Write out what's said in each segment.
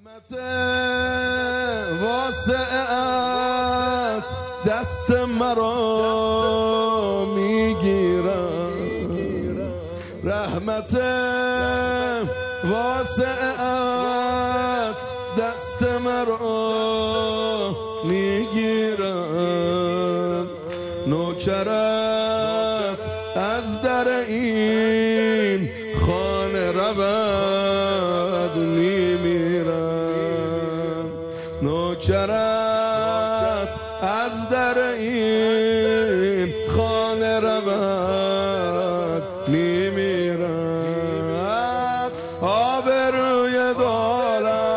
رحمت واسعت دست مرا میگیرد، رحمت واسعت دست مرا میگیرد، نوکرت از در این خانه رود میمیرم، نوکرت از در این خانه رود میمیرم، آبروی دارم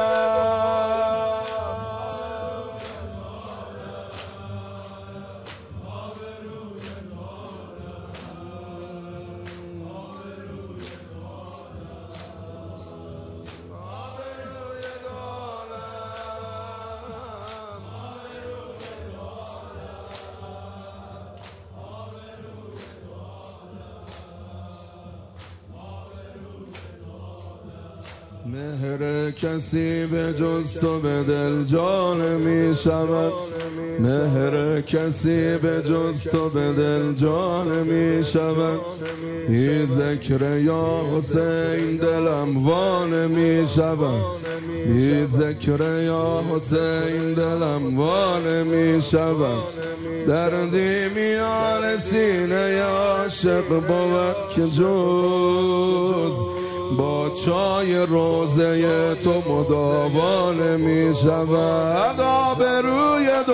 مهر کسی به جز تو به دل جان می شود، مهر کسی به جز تو به دل جان می شود، این ذکر یا حسین دلم وان می شود، این ذکر یا حسین دلم وان می شود، دردی میان سینه عاشق بود که جز با چای روزه تو مداوا نمی شود، آبروی دو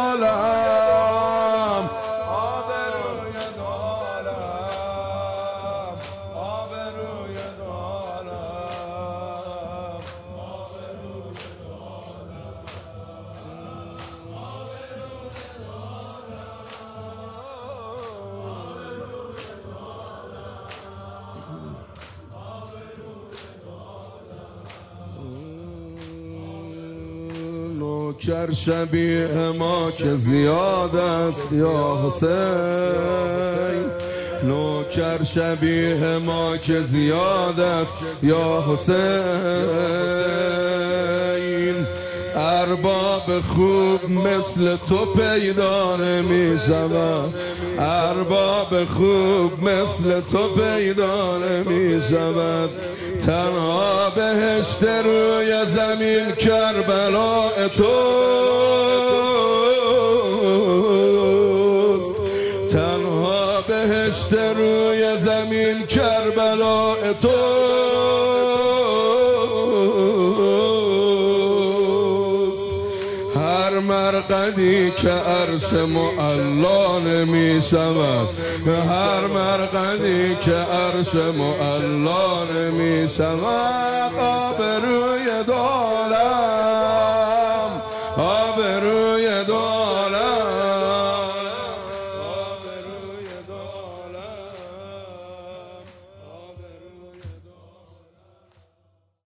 عالم، آبروی دو عالم، آبروی دو عالم، آبروی دو نوکر شبیه ما که زیاد است یا حسین، نوکر شبیه ما که زیاد است یا حسین، ارباب خوب مثل تو پیدا نمی شود، ارباب خوب مثل تو پیدا نمی شود، تنها بهشت روی زمین کربلا توست، تنها بهشت روی زمین کربلا توست، هر مرقدی که عرش معلا نمی شود، هر مرقدی که عرش معلا نمی شود، آبروی دار